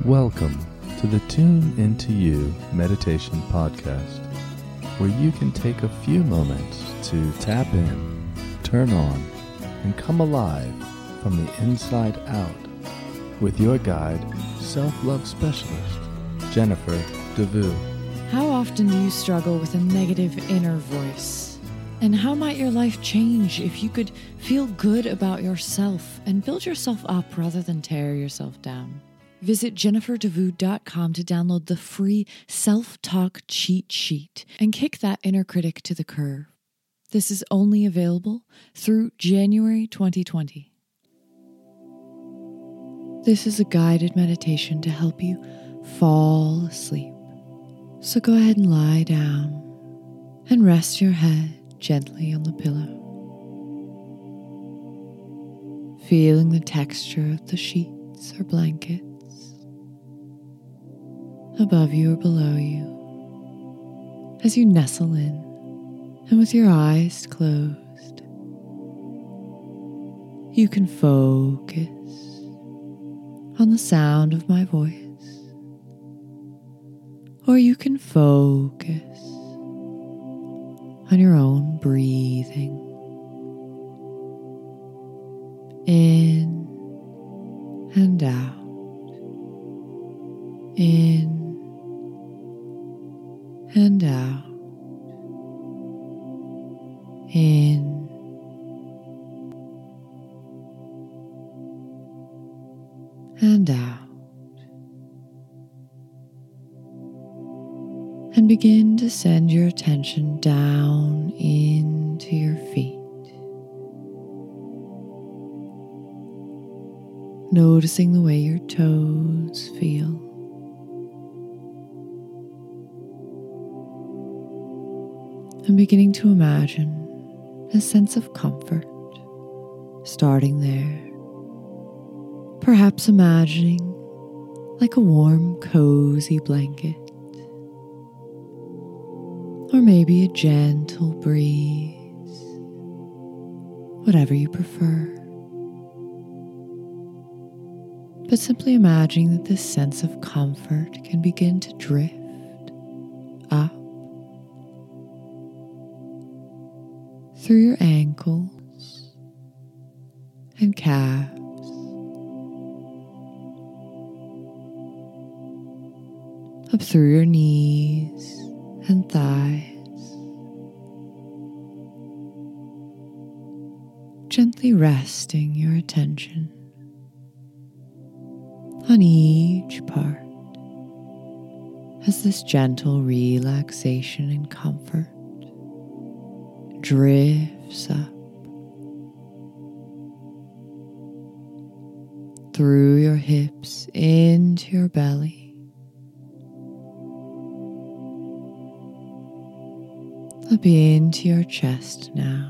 Welcome to the Tune Into You Meditation Podcast, where you can take a few moments to tap in, turn on, and come alive from the inside out with your guide, self-love specialist, Jennifer DeVue. How often do you struggle with a negative inner voice? And how might your life change if you could feel good about yourself and build yourself up rather than tear yourself down? Visit jenniferdevue.com to download the free self-talk cheat sheet and kick that inner critic to the curb. This is only available through January 2020. This is a guided meditation to help you fall asleep. So go ahead and lie down and rest your head gently on the pillow. Feeling the texture of the sheets or blankets above you or below you as you nestle in and with your eyes closed. You can focus on the sound of my voice, or you can focus on your own breathing in and out, in and out, in and out. And begin to send your attention down into your feet. Noticing the way your toes feel. And beginning to imagine a sense of comfort starting there. Perhaps imagining like a warm, cozy blanket. Or maybe a gentle breeze, whatever you prefer. But simply imagining that this sense of comfort can begin to drift up through your ankles and calves, up through your knees and thighs, gently resting your attention on each part as this gentle relaxation and comfort drifts up through your hips into your belly, up into your chest now,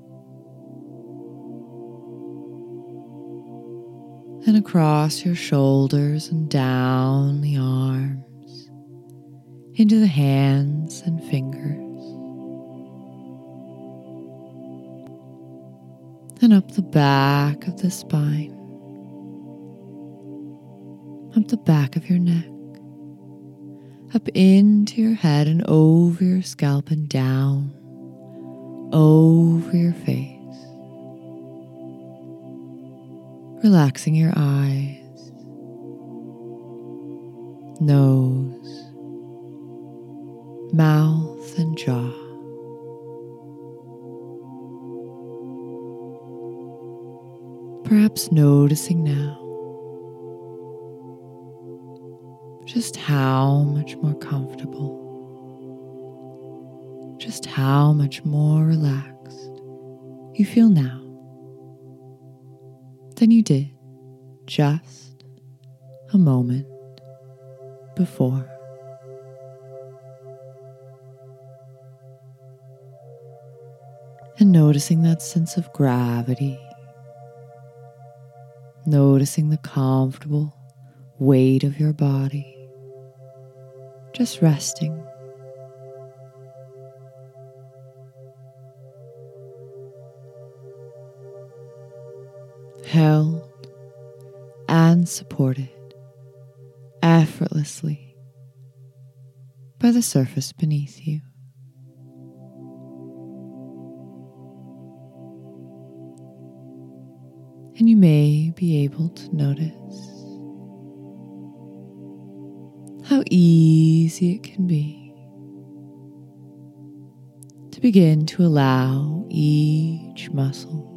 and across your shoulders and down the arms, into the hands and fingers, and up the back of the spine, up the back of your neck, up into your head and over your scalp and down over your face. Relaxing your eyes, nose, mouth, and jaw. Perhaps noticing now just how much more comfortable, just how much more relaxed you feel now than you did just a moment before. And noticing that sense of gravity, noticing the comfortable weight of your body, just resting. Held and supported effortlessly by the surface beneath you. And you may be able to notice how easy it can be to begin to allow each muscle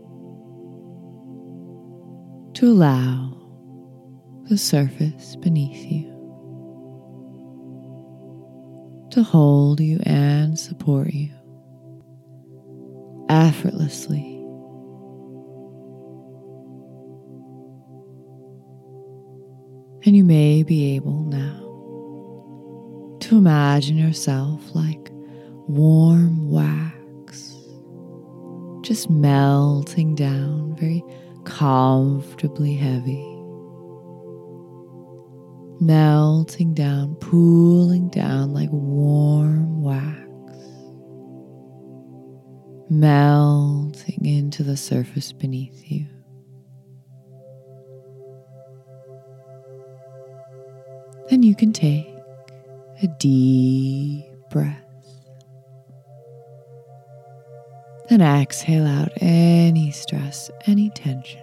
to allow the surface beneath you to hold you and support you effortlessly. And you may be able now to imagine yourself like warm wax, just melting down, very comfortably heavy. Melting down, pooling down like warm wax. Melting into the surface beneath you. Then you can take a deep breath and exhale out any stress, any tension,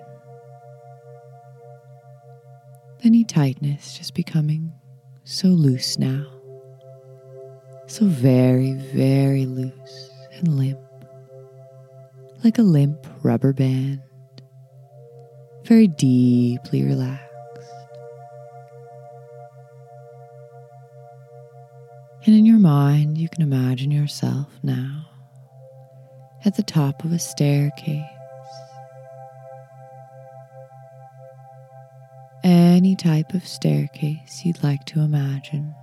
any tightness, just becoming so loose now, so very, very loose and limp, like a limp rubber band, very deeply relaxed. And in your mind, you can imagine yourself now at the top of a staircase. Any type of staircase you'd like to imagine.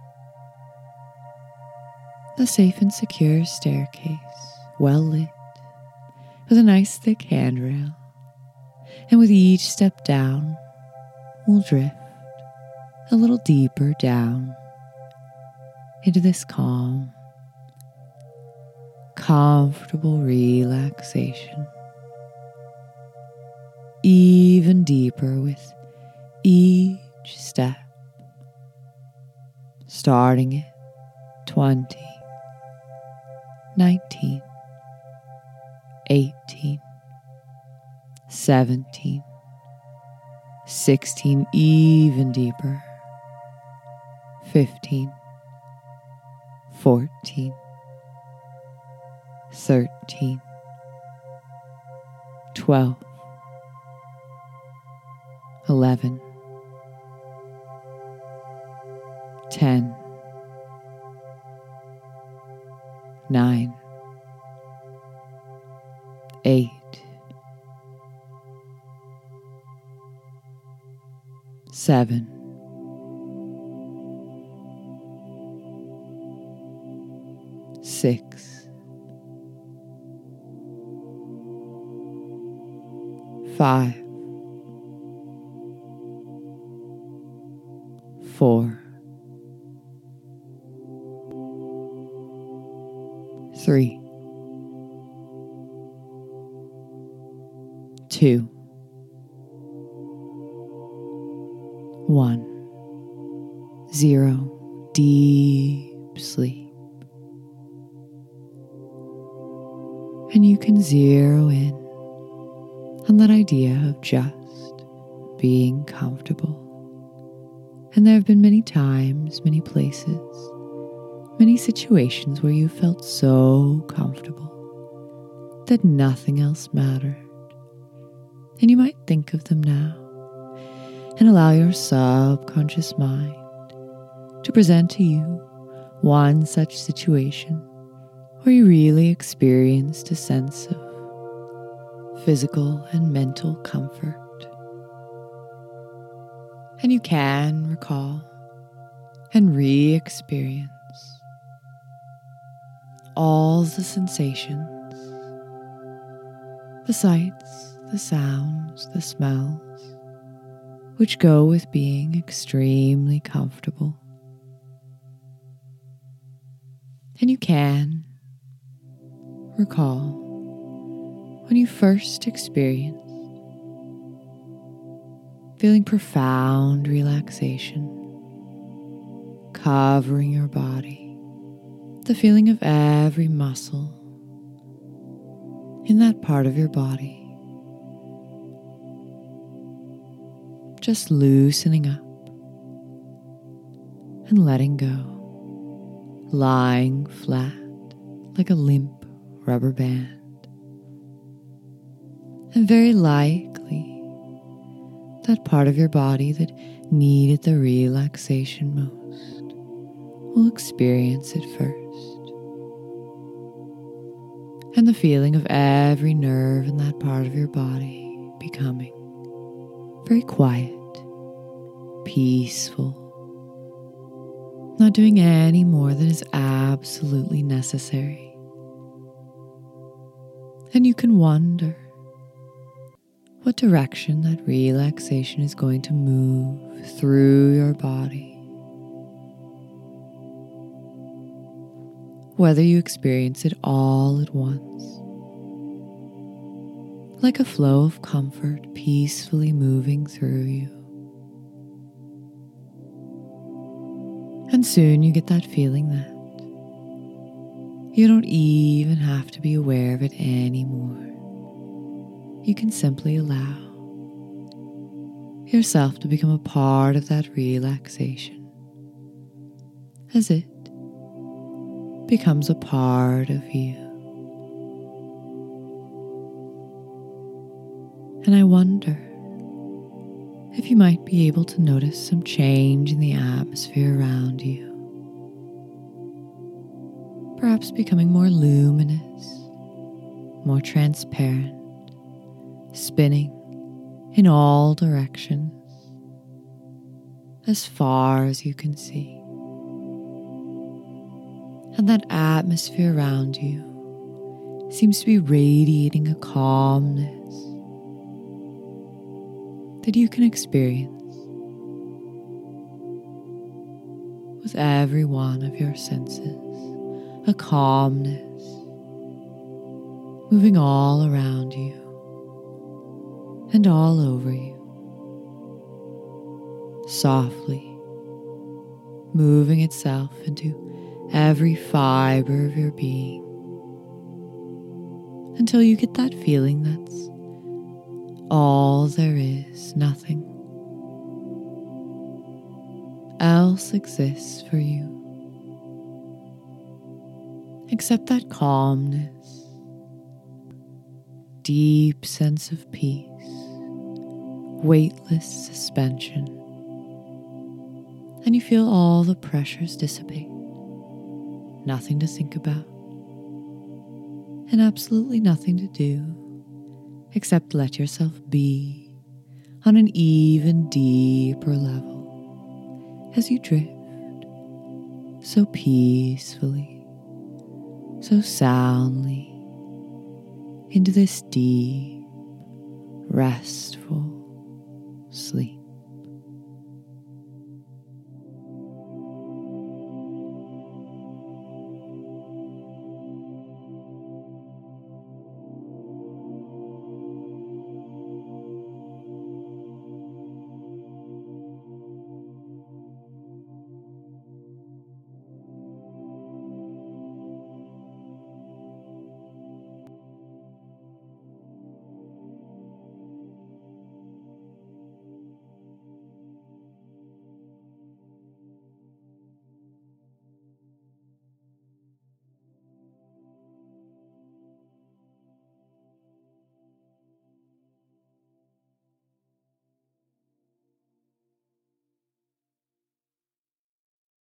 A safe and secure staircase, well lit, with a nice thick handrail. And with each step down, we'll drift a little deeper down into this calm, comfortable relaxation, even deeper with each step, starting at 20, 19, 18, 17, 16, even deeper, 15, 14, 13, 12, 11, 10, 9, 8, 7, 6, 5, 4, 3, 2, 1, 0, deep sleep. And you can zero in on that idea of just being comfortable. And there have been many times, many places, many situations where you felt so comfortable that nothing else mattered. And you might think of them now and allow your subconscious mind to present to you one such situation where you really experienced a sense of physical and mental comfort. And you can recall and re-experience all the sensations, the sights, the sounds, the smells, which go with being extremely comfortable. And you can recall when you first experienced feeling profound relaxation covering your body, the feeling of every muscle in that part of your body just loosening up and letting go, lying flat like a limp rubber band. And very likely, that part of your body that needed the relaxation most will experience it first. And the feeling of every nerve in that part of your body becoming very quiet, peaceful, not doing any more than is absolutely necessary. And you can wonder what direction that relaxation is going to move through your body. Whether you experience it all at once, like a flow of comfort peacefully moving through you. And soon you get that feeling that you don't even have to be aware of it anymore. You can simply allow yourself to become a part of that relaxation as it becomes a part of you. And I wonder if you might be able to notice some change in the atmosphere around you. Perhaps becoming more luminous, more transparent, spinning in all directions as far as you can see. And that atmosphere around you seems to be radiating a calmness that you can experience with every one of your senses, a calmness moving all around you and all over you, softly moving itself into every fiber of your being until you get that feeling that's all there is, nothing else exists for you except that calmness, deep sense of peace, weightless suspension, and you feel all the pressures dissipate, nothing to think about, and absolutely nothing to do except let yourself be on an even deeper level as you drift so peacefully, so soundly into this deep, restful sleep.